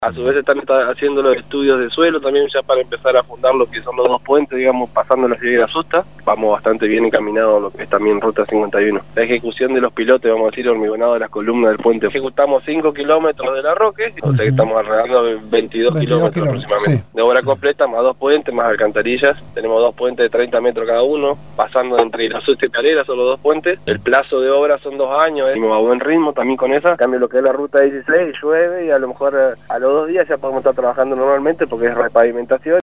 A su vez están haciendo los estudios de suelo también ya para empezar a fundar lo que son los dos puentes, digamos, pasando la ciudad de Asusta. Vamos bastante bien encaminados a lo que es también Ruta 51. La ejecución de los pilotes, vamos a decir, hormigonado de las columnas del puente. Ejecutamos 5 kilómetros de la Roque, o sea que estamos alrededor de 22 kilómetros aproximadamente. Sí. De obra completa, más 2 puentes, más alcantarillas. Tenemos 2 puentes de 30 metros cada uno, pasando entre Asusta y Calera, son los 2 puentes. El plazo de obra son 2 años, a buen ritmo también con esa. En cambio, lo que es la Ruta 16, llueve y a lo mejor a los 2 días ya podemos estar trabajando normalmente porque es repavimentación.